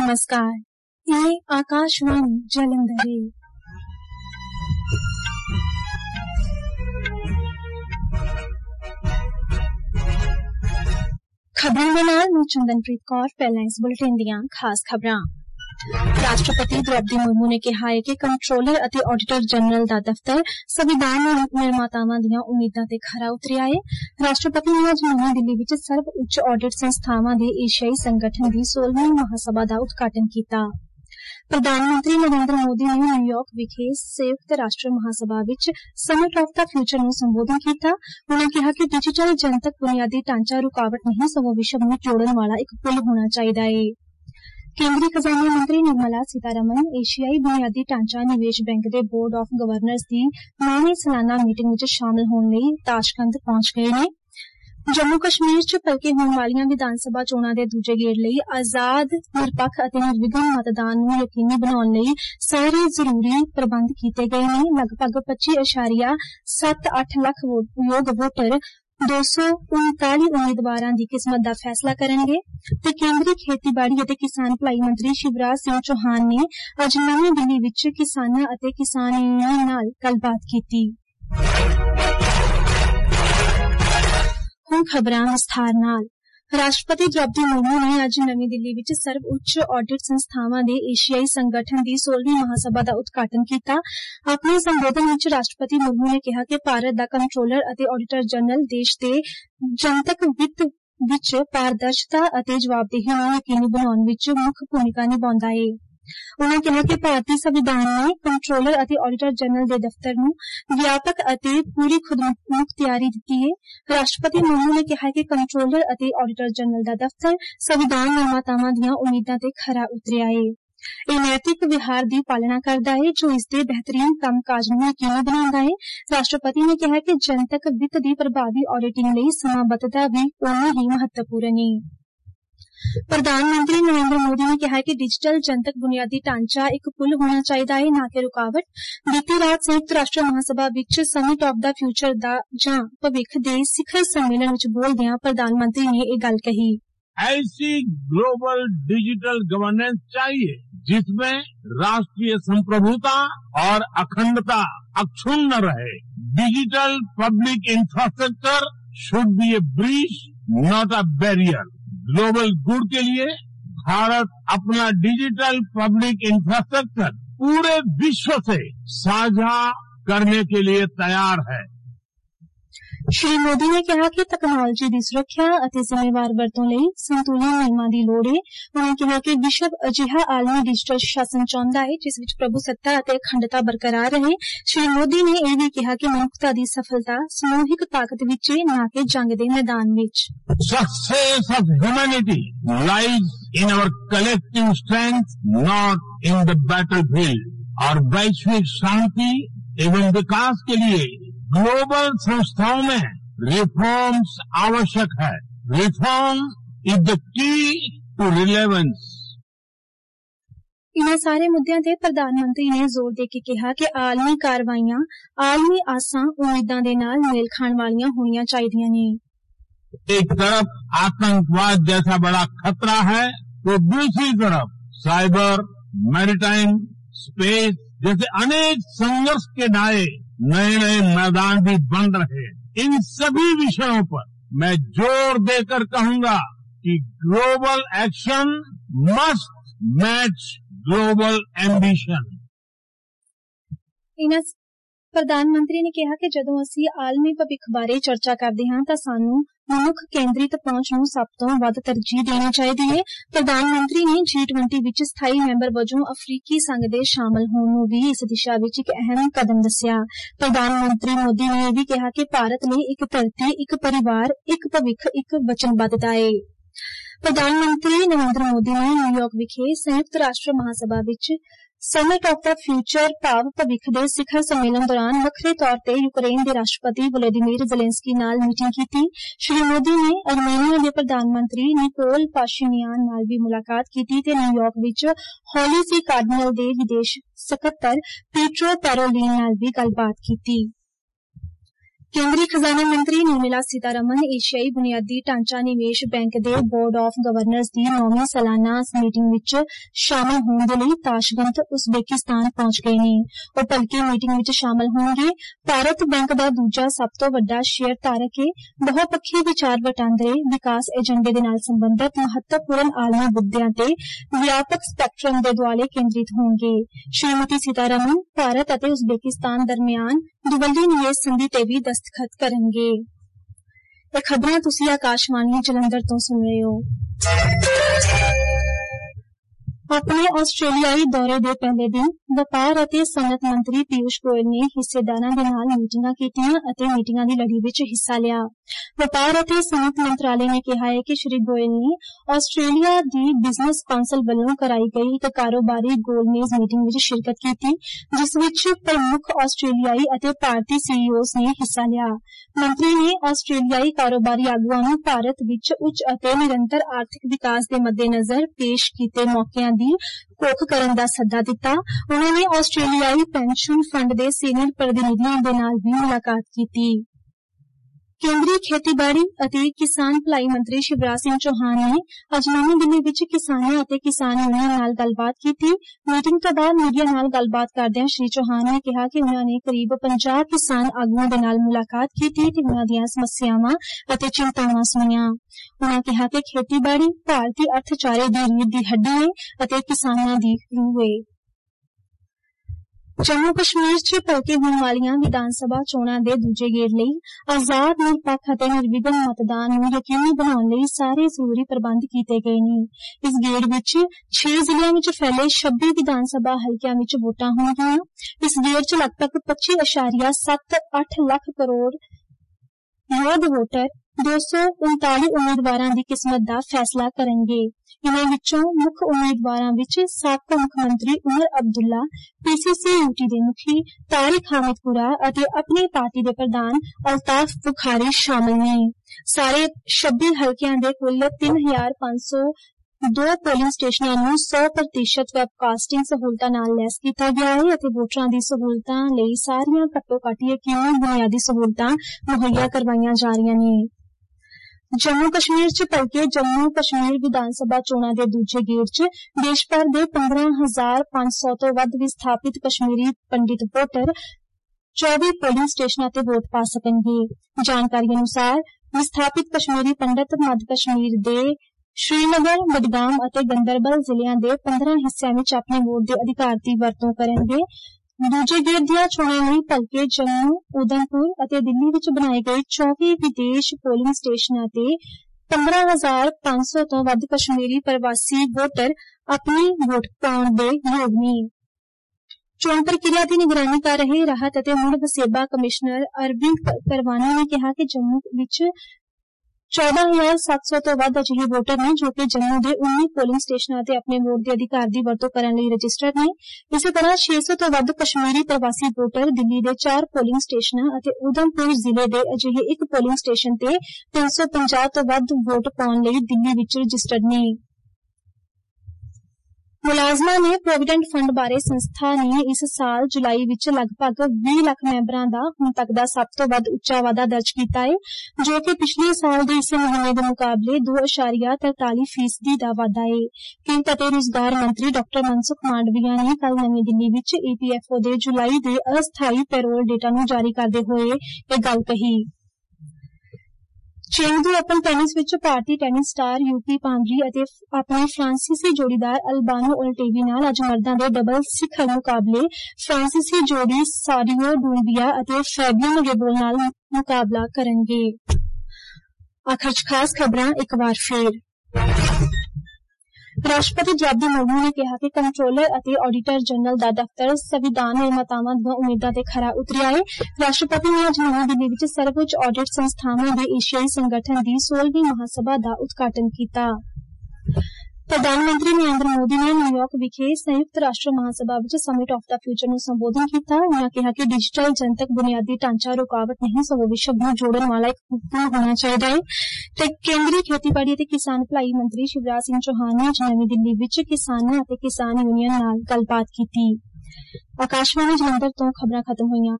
नमस्कार, ये आकाशवाणी जलंधर है। खबरों ਦੇ ਨਾਲ ਮੈਂ ਚੰਦਨਪ੍ਰੀਤ ਕੌਰ। ਪਹਿਲਾਂ ਇਸ ਬੁਲੇਟਿਨ ਦੀਆਂ ਖਾਸ ਖਬਰਾਂ। ਰਾਸ਼ਟਰਪਤੀ ਦ੍ਰੌਪਦੀ ਮੁਰਮੂ ਨੇ ਕਿਹਾ ਹੈ ਕਿ ਕੰਟਰੋਲਰ ਅਤੇ ਆਡੀਟਰ ਜਨਰਲ ਦਾ ਦਫ਼ਤਰ ਸੰਵਿਧਾਨ ਨਿਰਮਾਤਾਵਾਂ ਦੀਆਂ ਉਮੀਦਾਂ ਤੇ ਖਰਾ ਉਤਰਿਆ ਹੈ। ਰਾਸ਼ਟਰਪਤੀ ਨੇ ਅੱਜ ਨਵੀਂ ਦਿੱਲੀ ਵਿੱਚ ਸਰਵ ਉੱਚ ਆਡਿਟ ਸੰਸਥਾਵਾਂ ਦੇ ਏਸ਼ੀਆਈ ਸੰਗਠਨ ਦੀ 16ਵੀਂ ਮਹਾਸਭਾ ਦਾ ਉਦਘਾਟਨ ਕੀਤਾ। ਪ੍ਰਧਾਨ ਮੰਤਰੀ ਨਰਿੰਦਰ ਮੋਦੀ ਨੇ ਨਿਊਯਾਰਕ ਵਿਖੇ ਸੰਯੁਕਤ ਰਾਸ਼ਟਰ ਮਹਾਸਭਾ ਵਿੱਚ ਸਮਿਟ ਆਫ ਦਾ ਫਿਊਚਰ ਨੂੰ ਸੰਬੋਧਨ ਕੀਤਾ। ਉਨ੍ਹਾਂ ਕਿਹਾ ਕਿ ਡਿਜੀਟਲ ਜਨਤਕ ਬੁਨਿਆਦੀ ਢਾਂਚਾ ਰੁਕਾਵਟ ਨਹੀਂ ਸਗੋਂ ਵਿਸ਼ਵ ਨੂੰ ਜੋੜਨ ਵਾਲਾ ਇੱਕ ਪੁਲ ਹੋਣਾ ਚਾਹੀਦਾ ਹੈ। ਕੇਂਦਰੀ ਖਜ਼ਾਨਾ ਮੰਤਰੀ ਨਿਰਮਲਾ ਸੀਤਾਰਮਨ ਏਸ਼ੀਆਈ ਬੁਨਿਆਦੀ ਢਾਂਚਾ ਨਿਵੇਸ਼ ਬੈਂਕ ਦੇ ਬੋਰਡ ਆਫ ਗਵਰਨਰਜ਼ ਦੀ 9ਵੀਂ ਸਾਲਾਨਾ ਮੀਟਿੰਗ ਵਿੱਚ ਸ਼ਾਮਲ ਹੋਣ ਲਈ ਤਾਸ਼ਕੰਦ ਪਹੁੰਚ ਗਏ ਨੇ। ਜੰਮੂ ਕਸ਼ਮੀਰ 'ਚ ਭਲਕੇ ਹੋਣ ਵਾਲੀਆਂ ਵਿਧਾਨ ਸਭਾ ਚੋਣਾਂ ਦੇ ਦੂਜੇ ਗੇੜ ਲਈ ਆਜ਼ਾਦ, ਨਿਰਪੱਖ ਅਤੇ ਨਿਰਵਿਘਨ ਮਤਦਾਨ ਨੂੰ ਯਕੀਨੀ ਬਣਾਉਣ ਲਈ ਸਾਰੇ ਜ਼ਰੂਰੀ ਪ੍ਰਬੰਧ ਕੀਤੇ ਗਏ ਨੇ। ਲਗਭਗ 25.78 ਲੱਖ ਯੋਗ ਵੋਟਰ 239 ਉਮੀਦਵਾਰਾਂ ਦੀ ਕਿਸਮਤ ਦਾ ਫੈਸਲਾ ਕਰਨਗੇ ਤੇ ਕੇਂਦਰੀ ਖੇਤੀਬਾੜੀ ਅਤੇ ਕਿਸਾਨ ਭਲਾਈ ਮੰਤਰੀ ਸ਼ਿਵਰਾਜ ਸਿੰਘ ਚੌਹਾਨ ਨੇ ਅੱਜ ਨਵੀਂ ਦਿੱਲੀ ਵਿੱਚ ਕਿਸਾਨਾਂ ਅਤੇ ਕਿਸਾਨ ਯੂਨੀਅਨਾਂ ਨਾਲ ਗੱਲਬਾਤ ਕੀਤੀ। ਹੁਣ ਖਬਰਾਂ ਵਿਸਥਾਰ ਨਾਲ। ਰਾਸ਼ਟਰਪਤੀ ਦ੍ਰੌਪਦੀ ਮੁਰਮੂ ਨੇ ਅੱਜ ਨਵੀਂ ਦਿੱਲੀ ਵਿੱਚ ਸਰਵ ਉੱਚ ਆਡਿਟ ਸੰਸਥਾਵਾਂ ਦੇ ਏਸ਼ੀਆਈ ਸੰਗਠਨ ਦੀ 16ਵੀਂ ਮਹਾਸਭਾ ਦਾ ਉਦਘਾਟਨ ਕੀਤਾ। ਆਪਣੇ ਸੰਬੋਧਨ ਵਿੱਚ ਰਾਸ਼ਟਰਪਤੀ ਮੁਰਮੂ ਨੇ ਕਿਹਾ ਕਿ ਭਾਰਤ ਦਾ ਕੰਟਰੋਲਰ ਅਤੇ ਆਡੀਟਰ ਜਨਰਲ ਦੇਸ਼ ਦੇ ਜਨਤਕ ਵਿੱਤ ਵਿੱਚ ਪਾਰਦਰਸ਼ਤਾ ਅਤੇ ਜਵਾਬਦੇਹੀ ਨੂੰ ਯਕੀਨੀ ਬਣਾਉਣ ਵਿੱਚ ਮੁੱਖ ਭੂਮਿਕਾ ਨਿਭਾਉਂਦਾ ਹੈ। ਉਨ੍ਹਾਂ ਕਿਹਾ ਕਿ ਭਾਰਤੀ ਸੰਵਿਧਾਨ ਨੇ ਕੰਟਰੋਲਰ ਅਤੇ ਆਡੀਟਰ ਜਨਰਲ ਦੇ ਦਫ਼ਤਰ ਨੂੰ ਵਿਆਪਕ ਅਤੇ ਪੂਰੀ ਖੁਦਮੁਖਤਿਆਰੀ ਦਿੱਤੀ ਹੈ। ਰਾਸ਼ਟਰਪਤੀ ਮੁਰਮੂ ਨੇ ਕਿਹਾ ਕਿ ਕੰਟਰੋਲਰ ਅਤੇ ਆਡੀਟਰ ਜਨਰਲ ਦਾ ਦਫ਼ਤਰ ਸੰਵਿਧਾਨ ਨਿਰਮਾਤਾਵਾਂ ਦੀਆਂ ਉਮੀਦਾਂ ਤੇ ਖਰਾ ਉਤਰਿਆ ਹੈ। ਇਹ ਨੈਤਿਕ ਵਿਹਾਰ ਦੀ ਪਾਲਣਾ ਕਰਦਾ ਹੈ ਜੋ ਇਸ ਦੇ ਬਿਹਤਰੀਨ ਕੰਮਕਾਜ ਨੂੰ ਯਕੀਨੀ ਬਣਾਉਂਦਾ ਹੈ। ਰਾਸ਼ਟਰਪਤੀ ਨੇ ਕਿਹਾ ਕਿ ਜਨਤਕ ਵਿੱਤ ਦੀ ਪ੍ਰਭਾਵੀ ਆਡੀਟਿੰਗ ਲਈ ਸਮਾਬੱਧਤਾ ਵੀ ਉਨੀ ਹੀ ਮਹੱਤਵਪੂਰਨ ਹੈ। ਪ੍ਰਧਾਨ ਮੰਤਰੀ ਨਰਿੰਦਰ ਮੋਦੀ ਨੇ ਕਿਹਾ ਕਿ ਡਿਜੀਟਲ ਜਨਤਕ ਬੁਨਿਆਦੀ ਢਾਂਚਾ ਇੱਕ ਪੁਲ ਹੋਣਾ ਚਾਹੀਦਾ ਹੈ, ਨਾ ਕਿ ਰੁਕਾਵਟ। ਬੀਤੀ ਰਾਤ ਸੰਯੁਕਤ ਰਾਸ਼ਟਰ ਮਹਾਸਭਾ ਵਿੱਚ ਸਮਿਟ ਆਫ ਦਾ ਫਿਊਚਰ ਦਾ ਜਾਂ ਭਵਿੱਖ ਦੇ ਸਿਖਰ ਸੰਮੇਲਨ ਵਿੱਚ ਬੋਲਦਿਆਂ ਪ੍ਰਧਾਨ ਮੰਤਰੀ ने ये गल कही। ऐसी ग्लोबल डिजिटल गवर्नेंस चाहिए जिसमें राष्ट्रीय संप्रभुता और अखंडता अक्षुण्ण रहे। Digital public infrastructure should be a bridge, not a barrier. Global good के लिए भारत अपना डिजिटल पब्लिक इंफ्रास्ट्रक्चर पूरे विश्व से साझा करने के लिए तैयार है। ਸ਼੍ਰੀ ਮੋਦੀ ਨੇ ਕਿਹਾ ਕਿ ਤਕਨਾਲੋਜੀ ਦੀ ਸੁਰੱਖਿਆ ਅਤੇ ਜ਼ਿੰਮੇਵਾਰ ਵਰਤੋਂ ਲਈ ਸੰਤੁਲਨ ਨਿਯਮਾਂ ਦੀ ਲੋੜ ਹੈ। ਉਨ੍ਹਾਂ ਕਿਹਾ ਕਿ ਵਿਸ਼ਵ ਅਜਿਹਾ ਆਲਮੀ ਡਿਜੀਟਲ ਸ਼ਾਸਨ ਚਾਹੁੰਦਾ ਹੈ ਜਿਸ ਵਿੱਚ ਪ੍ਰਭੂਸੱਤਾ ਅਤੇ ਅਖੰਡਤਾ ਬਰਕਰਾਰ ਰਹੇ। ਸ਼੍ਰੀ ਮੋਦੀ ਨੇ ਇਹ ਵੀ ਕਿਹਾ ਕਿ ਮਨੁੱਖਤਾ ਦੀ ਸਫਲਤਾ ਸਮੂਹਿਕ ਤਾਕਤ ਵਿੱਚ ਹੈ, ਨਾ ਕਿ ਜੰਗ ਦੇ ਮੈਦਾਨ ਵਿੱਚ। Success of humanity lies in our collective strength, not in the battlefield। और वैश्विक शांति एवं विकास के लिए ग्लोबल संस्थाओं में रिफॉर्म्स आवश्यक है। Reform is the key to relevance. ਇਨ੍ਹਾਂ ਸਾਰੇ ਮੁੱਦਿਆਂ ਤੇ ਪ੍ਰਧਾਨ ਮੰਤਰੀ ਨੇ ਜ਼ੋਰ ਦੇ ਕੇ ਕਿਹਾ ਕਿ ਆਲਮੀ ਕਾਰਵਾਈਆਂ ਆਲਮੀ ਆਸਾਂ ਉਮੀਦਾਂ ਦੇ ਨਾਲ ਮੇਲ ਖਾਣ ਵਾਲੀਆਂ ਹੋਣੀਆਂ ਚਾਹੀਦੀਆਂ ਨੇ। एक तरफ आतंकवाद जैसा बड़ा खतरा है तो दूसरी तरफ साइबर, मैरीटाइम, स्पेस जैसे अनेक संघर्ष के नए मैदान भी बन रहे हैं। इन सभी विषयों पर मैं जोर देकर कहूंगा कि global action must match global ambition. ਪ੍ਰਧਾਨ ਮੰਤਰੀ ਨੇ ਕਿਹਾ ਕਿ ਜਦੋਂ ਅਸੀਂ ਆਲਮੀ ਭਵਿੱਖ ਬਾਰੇ ਚਰਚਾ ਕਰਦੇ ਹਾਂ ਤਾਂ ਸਾਨੂੰ ਮਨੁੱਖ ਕੇਂਦਰਿਤ ਪਹੁੰਚ ਨੂੰ ਸਭ ਤੋਂ ਵੱਧ ਤਰਜੀਹ ਦੇਣੀ ਚਾਹੀਦੀ ਹੈ। ਪ੍ਰਧਾਨ ਮੰਤਰੀ ਨੇ G20 ਵਿੱਚ ਸਥਾਈ ਮੈਂਬਰ ਵਜੋਂ ਅਫਰੀਕੀ ਸੰਘ ਦੇ ਸ਼ਾਮਲ ਹੋਣ ਨੂੰ ਵੀ ਇਸ ਦਿਸ਼ਾ ਵਿੱਚ ਇੱਕ ਅਹਿਮ ਕਦਮ ਦੱਸਿਆ। ਪ੍ਰਧਾਨ ਮੰਤਰੀ ਮੋਦੀ ਨੇ ਇਹ ਵੀ ਕਿਹਾ ਕਿ ਭਾਰਤ ਲਈ ਇੱਕ ਧਰਤੀ, ਇੱਕ ਪਰਿਵਾਰ, ਇੱਕ ਭਵਿੱਖ, ਇੱਕ ਵਚਨਬੱਧਤਾ ਹੈ। ਪ੍ਰਧਾਨ ਮੰਤਰੀ ਨਰਿੰਦਰ ਮੋਦੀ ਨੇ ਨਿਊਯਾਰਕ ਵਿਖੇ ਸੰਯੁਕਤ ਰਾਸ਼ਟਰ ਮਹਾਸਭਾ ਵਿੱਚ ਸਮਿਟ ਆਫ ਦਾ ਫਿਊਚਰ ਭਾਵ ਭਵਿੱਖ ਦੇ ਸਿਖਰ ਸੰਮੇਲਨ ਦੌਰਾਨ ਵੱਖਰੇ ਤੌਰ ਤੇ ਯੂਕਰੇਨ ਦੇ ਰਾਸ਼ਟਰਪਤੀ ਵਲੋਦੀਮੀਰ ਜ਼ੈਲੈਂਸਕੀ ਨਾਲ ਮੀਟਿੰਗ ਕੀਤੀ। ਸ਼੍ਰੀ ਮੋਦੀ ਨੇ ਅਰਮੇਨੀਆ ਦੇ ਪ੍ਰਧਾਨ ਮੰਤਰੀ ਨਿਕੋਲ ਪਾਸ਼ਿਨਿਆਨ ਨਾਲ ਵੀ ਮੁਲਾਕਾਤ ਕੀਤੀ ਤੇ ਨਿਊਯਾਰਕ ਵਿੱਚ ਹੌਲੀ ਸੀ ਕਾਰਡਿਨਲ ਦੇ ਵਿਦੇਸ਼ ਸਕੱਤਰ ਪੀਟਰੋ ਪੈਰੋਲੀਨ ਨਾਲ ਵੀ ਗੱਲਬਾਤ ਕੀਤੀ। केंद्रीय खजाना मंत्री निर्मला सीतारमण एशियाई बुनियादी ढांचा निवेश बैंक दे बोर्ड ऑफ गवर्नर्स दी 9वीं सालाना मीटिंग विच शामिल होने दे लई ताशकंद उज़बेकिस्तान पहुंच गए ने। ओह भलके मीटिंग विच शामिल होणगे। भारत बैंक दा दूजा सब तो वड्डा शेयर धारक है। बहुपक्षी विचार वटांदरे विकास एजेंडे दे नाल संबंधित महत्वपूर्ण आलमी मुद्दिआं ते व्यापक स्पैक्ट्रम दे दुआले केंद्रित होणगे। श्रीमती सीतारमण भारत अते उज़बेकिस्तान दरमियान दुवल्ली निवेश संधि ते भी दस्तखत करनगे। ਇਹ ਖਬਰਾਂ ਤੁਸੀਂ ਆਕਾਸ਼ਵਾਣੀ ਜਲੰਧਰ ਤੋਂ ਸੁਣ ਰਹੇ ਹੋ। ਆਪਣੇ ਆਸਟ੍ਰੇਲੀਆਈ ਦੌਰੇ ਦੇ ਪਹਿਲੇ ਦਿਨ ਵਪਾਰ ਅਤੇ ਸਨਅਤ ਮੰਤਰੀ ਪੀਯੂਸ਼ ਗੋਇਲ ਨੇ ਹਿੱਸੇਦਾਰਾਂ ਦੇ ਨਾਲ ਮੀਟਿੰਗਾਂ ਕੀਤੀਆਂ ਅਤੇ ਮੀਟਿੰਗਾਂ ਦੀ ਲੜੀ ਵਿੱਚ ਹਿੱਸਾ ਲਿਆ। ਵਪਾਰ ਅਤੇ ਸਨਅਤ ਮੰਤਰਾਲੇ ਨੇ ਕਿਹਾ ਹੈ ਕਿ ਸ਼੍ਰੀ ਗੋਇਲ ਨੇ ਆਸਟ੍ਰੇਲੀਆ ਦੀ ਬਿਜ਼ਨਸ ਕੌਂਸਲ ਵੱਲੋਂ ਕਰਾਈ ਗਈ ਇੱਕ ਕਾਰੋਬਾਰੀ ਗੋਲਮੇਜ਼ ਮੀਟਿੰਗ ਵਿੱਚ ਸ਼ਿਰਕਤ ਕੀਤੀ, ਜਿਸ ਵਿੱਚ ਪ੍ਰਮੁੱਖ ਆਸਟ੍ਰੇਲੀਆਈ ਅਤੇ ਭਾਰਤੀ ਸੀਈਓਜ਼ ਨੇ ਹਿੱਸਾ ਲਿਆ। ਮੰਤਰੀ ਨੇ ਆਸਟ੍ਰੇਲੀਆਈ ਕਾਰੋਬਾਰੀ ਆਗੂਆਂ ਨੂੰ ਭਾਰਤ ਵਿੱਚ ਉੱਚ ਅਤੇ ਨਿਰੰਤਰ ਆਰਥਿਕ ਵਿਕਾਸ ਦੇ ਮੱਦੇਨਜ਼ਰ ਪੇਸ਼ ਕੀਤੇ ਮੌਕਿਆਂ ਦੀ ਘੋਖ ਕਰਨ ਦਾ ਸੱਦਾ ਦਿੱਤਾ। ਉਨ੍ਹਾਂ ਨੇ ਆਸਟ੍ਰੇਲੀਆਈ ਪੈਨਸ਼ਨ ਫੰਡ ਦੇ ਸੀਨੀਅਰ ਪ੍ਰਤੀਨਿਧੀਆਂ ਦੇ ਨਾਲ ਵੀ ਮੁਲਾਕਾਤ ਕੀਤੀ। ਕੇਂਦਰੀ ਖੇਤੀਬਾੜੀ ਅਤੇ ਕਿਸਾਨ ਭਲਾਈ ਮੰਤਰੀ ਸ਼ਿਵਰਾਜ ਸਿੰਘ ਚੌਹਾਨ ਨੇ ਅੱਜ ਨਵੀਂ ਦਿੱਲੀ ਵਿੱਚ ਕਿਸਾਨਾਂ ਅਤੇ ਕਿਸਾਨ ਯੂਨੀਅਨ ਨਾਲ ਗੱਲਬਾਤ ਕੀਤੀ। ਮੀਟਿੰਗ ਤੋਂ ਬਾਅਦ ਮੀਡੀਆ ਨਾਲ ਗੱਲਬਾਤ ਕਰਦਿਆਂ ਸ਼੍ਰੀ ਚੌਹਾਨ ਨੇ ਕਿਹਾ ਕਿ ਉਨ੍ਹਾਂ ਨੇ ਕਰੀਬ 50 ਕਿਸਾਨ ਆਗੂਆਂ ਦੇ ਨਾਲ ਮੁਲਾਕਾਤ ਕੀਤੀ ਤੇ ਉਨ੍ਹਾਂ ਦੀਆਂ ਸਮੱਸਿਆਵਾਂ ਅਤੇ ਚਿੰਤਾਵਾਂ ਸੁਣੀਆਂ। ਉਨ੍ਹਾਂ ਕਿਹਾ ਕਿ ਖੇਤੀਬਾੜੀ ਭਾਰਤੀ ਅਰਥਚਾਰੇ ਦੀ ਰੀੜ੍ਹ ਦੀ ਹੱਡੀ ਹੈ ਅਤੇ ਕਿਸਾਨਾਂ ਦੀ ਰੂਹ ਹੈ। ਜੰਮੂ ਕਸ਼ਮੀਰ 'ਚ ਭਲਕੇ ਹੋਣ ਵਾਲੀਆਂ ਵਿਧਾਨ ਸਭਾ ਚੋਣਾਂ ਦੇ ਦੂਜੇ ਗੇੜ ਲਈ ਆਜ਼ਾਦ, ਨਿਰਪੱਖ ਅਤੇ ਨਿਰਵਿਘਨ ਮਤਦਾਨ ਨੂੰ ਯਕੀਨੀ ਬਣਾਉਣ ਲਈ ਸਾਰੇ ਜ਼ਰੂਰੀ ਪ੍ਰਬੰਧ ਕੀਤੇ ਗਏ ਨੇ। ਇਸ ਗੇੜ ਵਿੱਚ 6 ਜ਼ਿਲ੍ਹਿਆਂ ਵਿੱਚ ਫੈਲੇ 26 ਵਿਧਾਨ ਸਭਾ ਹਲਕਿਆਂ ਵਿੱਚ ਵੋਟਾਂ ਹੋਣਗੀਆਂ। ਇਸ ਗੇੜ 'ਚ ਲਗਭਗ 25.78 ਲੱਖ ਕਰੋੜ ਯੋਗ ਵੋਟਰ 239 ਉਮੀਦਵਾਰਾਂ ਦੀ ਕਿਸਮਤ ਦਾ ਫੈਸਲਾ ਕਰਨਗੇ। ਇਨ੍ਹਾਂ ਵਿੱਚੋਂ ਮੁੱਖ ਉਮੀਦਵਾਰਾਂ ਵਿੱਚ ਸਾਬਕਾ ਮੁੱਖ ਮੰਤਰੀ ਉਮਰ ਅਬਦੁੱਲਾ, PCC-UT ਦੇ ਮੁਖੀ ਤਾਰਿਕ ਹਾਮਿਦਪੁਰਾ ਅਤੇ ਆਪਣੀ ਪਾਰਟੀ ਦੇ ਪ੍ਰਧਾਨ ਅਲਤਾਫ ਬੁਖਾਰੀ ਸ਼ਾਮਲ ਨੇ। ਸਾਰੇ 26 ਹਲਕਿਆਂ ਦੇ ਕੁੱਲ 3,502 ਪੋਲਿੰਗ ਸਟੇਸ਼ਨਾਂ ਨੂੰ 100% ਵੈਬਕਾਸਟਿੰਗ ਸਹੂਲਤਾਂ ਨਾਲ ਲੈਸ ਕੀਤਾ ਗਿਆ ਹੈ ਅਤੇ ਵੋਟਰਾਂ ਦੀ ਸਹੂਲਤਾਂ ਲਈ ਸਾਰੀਆਂ ਘੱਟੋ-ਘੱਟ ਯਕੀਨੀ ਬੁਨਿਆਦੀ ਸਹੂਲਤਾਂ ਮੁਹੱਈਆ ਕਰਵਾਈਆਂ ਜਾ ਰਹੀਆਂ ਨੇ। ਜੰਮੂ ਕਸ਼ਮੀਰ 'ਚ ਭਲਕੇ ਜੰਮੂ ਕਸ਼ਮੀਰ ਵਿਧਾਨ ਸਭਾ ਚੋਣਾਂ ਦੇ ਦੂਜੇ ਗੇੜ 'ਚ ਦੇਸ਼ ਭਰ ਦੇ 15,500 ਤੋਂ ਵੱਧ ਵਿਸਥਾਪਿਤ ਕਸ਼ਮੀਰੀ ਪੰਡਿਤ ਵੋਟਰ 24 ਪੋਲਿੰਗ ਸਟੇਸ਼ਨਾਂ ਤੇ ਵੋਟ ਪਾ ਸਕਣਗੇ। ਜਾਣਕਾਰੀ ਅਨੁਸਾਰ ਵਿਸਥਾਪਿਤ ਕਸ਼ਮੀਰੀ ਪੰਡਿਤ ਮੱਧ ਕਸ਼ਮੀਰ ਦੇ ਸ਼੍ਰੀਨਗਰ, ਬਡਗਾਮ ਅਤੇ ਗੰਦਰਬਲ ਜ਼ਿਲ੍ਹਿਆਂ ਦੇ 15 ਹਿੱਸਿਆਂ ਵਿੱਚ ਆਪਣੇ ਵੋਟ ਦੇ ਅਧਿਕਾਰ ਦੀ ਵਰਤੋਂ ਕਰਨਗੇ। ਦੂਜੇ ਗੇੜ ਦੀਆਂ ਚੋਣਾਂ ਲਈ ਭਲਕੇ ਜੰਮੂ, ਉਦਮਪੁਰ ਅਤੇ ਦਿੱਲੀ ਵਿੱਚ ਬਣਾਏ ਗਏ 24 ਵਿਦੇਸ਼ ਪੋਲਿੰਗ ਸਟੇਸ਼ਨਾਂ ਤੇ 15,500 ਤੋਂ ਵੱਧ ਕਸ਼ਮੀਰੀ ਪ੍ਰਵਾਸੀ ਵੋਟਰ ਆਪਣੀ ਵੋਟ ਪਾਉਣ ਦੇ ਯੋਗ ਨੇ। ਚੋਣ ਪ੍ਰਕਿਰਿਆ ਦੀ ਨਿਗਰਾਨੀ ਕਰ ਰਹੇ ਰਾਹਤ ਅਤੇ ਮੁੜ ਵਸੇਬਾ ਕਮਿਸ਼ਨਰ ਅਰਵਿੰਦ ਕਰਵਾਨਾ ਨੇ ਕਿਹਾ ਕਿ ਜੰਮੂ ਵਿੱਚ 14,700 ਤੋਂ ਵੱਧ ਅਜਿਹੇ ਵੋਟਰ ਨੇ ਜੋ ਕਿ ਜੰਮੂ ਦੇ 19 ਪੋਲਿੰਗ ਸਟੇਸ਼ਨਾਂ ਤੇ ਆਪਣੇ ਵੋਟ ਦੇ ਅਧਿਕਾਰ ਦੀ ਵਰਤੋਂ ਕਰਨ ਲਈ ਰਜਿਸਟਰਡ ਨੇ। ਇਸੇ ਤਰ੍ਹਾਂ 600 ਤੋਂ ਵੱਧ ਕਸ਼ਮੀਰੀ ਪ੍ਰਵਾਸੀ ਵੋਟਰ ਦਿੱਲੀ ਦੇ 4 ਪੋਲਿੰਗ ਸਟੇਸ਼ਨਾਂ ਅਤੇ ਉਦਮਪੁਰ ਜ਼ਿਲ੍ਹੇ ਦੇ ਅਜਿਹੇ ਇੱਕ ਪੋਲਿੰਗ ਸਟੇਸ਼ਨ ਤੇ 350 ਤੋਂ ਵੱਧ ਵੋਟ ਪਾਉਣ ਲਈ ਦਿੱਲੀ ਵਿੱਚ ਰਜਿਸਟਰਡ ਨੇ। ਮੁਲਾਜ਼ਮਾਂ ਨੇ ਪ੍ਰੋਵੀਡੈਂਟ ਫੰਡ ਬਾਰੇ ਸੰਸਥਾ ਨੇ ਇਸ ਸਾਲ ਜੁਲਾਈ ਵਿੱਚ ਲਗਭਗ 20 ਲੱਖ ਮੈਂਬਰਾਂ ਦਾ ਹੁਣ ਤੱਕ ਦਾ ਸਭ ਤੋਂ ਵੱਧ ਉੱਚਾ ਵਾਧਾ ਦਰਜ ਕੀਤਾ ਹੈ, ਜੋ ਕਿ ਪਿਛਲੇ ਸਾਲ ਦੇ ਇਸੇ ਮਹੀਨੇ ਦੇ ਮੁਕਾਬਲੇ 2.43% ਦਾ ਵਾਧਾ ਹੈ। ਕਿਰਤ ਅਤੇ ਰੁਜ਼ਗਾਰ ਮੰਤਰੀ ਡਾ. ਮਨਸੁਖ ਮਾਂਡਵੀਆ ਨੇ ਕੱਲ੍ਹ ਨਵੀਂ ਦਿੱਲੀ ਵਿੱਚ EPFO ਦੇ ਜੁਲਾਈ ਦੇ ਅਸਥਾਈ ਪੈਰੋਲ ਡੇਟਾ ਨੂੰ ਜਾਰੀ ਕਰਦੇ ਹੋਏ ਇਹ ਗੱਲ ਕਹੀ। ਚੇਂਗਦੂ ਓਪਨ ਟੈਨਿਸ ਵਿੱਚ ਭਾਰਤੀ ਟੈਨਿਸ ਸਟਾਰ ਯੂਕੀ ਭਾਂਬਰੀ ਅਤੇ ਆਪਣੇ ਫਰਾਂਸੀਸੀ ਜੋੜੀਦਾਰ ਅਲਬਾਨੋ ਓਲਟੇਵੀ ਨਾਲ ਅੱਜ ਮਰਦਾਂ ਦੇ ਡਬਲ ਸਿਖਰ ਮੁਕਾਬਲੇ ਫਰਾਂਸੀਸੀ ਜੋੜੀ ਸਾਰੀਓ ਡੂੰਬੀਆ ਅਤੇ ਫੈਬੀਅਨ ਗੇਬੋਲ ਨਾਲ ਮੁਕਾਬਲਾ ਕਰਨਗੇ। ਆਖਰ 'ਚ ਖਾਸ ਖਬਰਾਂ ਇੱਕ ਵਾਰ ਫੇਰ। ਰਾਸ਼ਟਰਪਤੀ ਦ੍ਰੌਪਦੀ ਮੁਰਮੂ ਨੇ ਕਿਹਾ ਕਿ ਕੰਟਰੋਲਰ ਅਤੇ ਆਡੀਟਰ ਜਨਰਲ ਦਾ ਦਫ਼ਤਰ ਸੰਵਿਧਾਨ ਨਿਰਮਾਤਾਵਾਂ ਦੀਆਂ ਉਮੀਦਾਂ ਤੇ ਖਰਾ ਉਤਰਿਆ ਹੈ। ਰਾਸ਼ਟਰਪਤੀ ਨੇ ਅੱਜ ਨਵੀਂ ਦਿੱਲੀ ਵਿੱਚ ਸਰਵਉੱਚ ਆਡਿਟ ਸੰਸਥਾਵਾਂ ਦੇ ਏਸ਼ੀਆਈ ਸੰਗਠਨ ਦੀ 16ਵੀਂ ਮਹਾਸਭਾ ਦਾ ਉਦਘਾਟਨ ਕੀਤਾ। ਪ੍ਰਧਾਨ ਮੰਤਰੀ ਨਰਿੰਦਰ ਮੋਦੀ ਨੇ ਨਿਊਯਾਰਕ ਵਿਖੇ ਸੰਯੁਕਤ ਰਾਸ਼ਟਰ ਮਹਾਸਭਾ ਵਿੱਚ ਸਮਿਟ ਆਫ ਦਾ ਫਿਊਚਰ ਨੂੰ ਸੰਬੋਧਨ ਕੀਤਾ। ਉਨ੍ਹਾਂ ਕਿਹਾ ਕਿ ਡਿਜੀਟਲ ਜਨਤਕ ਬੁਨਿਆਦੀ ਢਾਂਚਾ ਰੁਕਾਵਟ ਨਹੀਂ ਸਗੋਂ ਵਿਸ਼ਵ ਨੂੰ ਜੋੜਨ ਵਾਲਾ ਇੱਕ ਪੁਲ ਹੋਣਾ ਚਾਹੀਦਾ ਹੈ। ਤੇ ਕੇਂਦਰੀ ਖੇਤੀਬਾੜੀ ਅਤੇ ਕਿਸਾਨ ਭਲਾਈ ਮੰਤਰੀ ਸ਼ਿਵਰਾਜ ਸਿੰਘ ਚੌਹਾਨ ਨੇ ਅੱਜ ਨਵੀਂ ਦਿੱਲੀ ਵਿੱਚ ਕਿਸਾਨਾਂ ਅਤੇ ਕਿਸਾਨ ਯੂਨੀਅਨ ਨਾਲ ਗੱਲਬਾਤ ਕੀਤੀ। ਆਕਾਸ਼ਵਾਣੀ ਜਲੰਧਰ ਤੋਂ ਖਬਰਾਂ ਖਤਮ ਹੋਈਆਂ।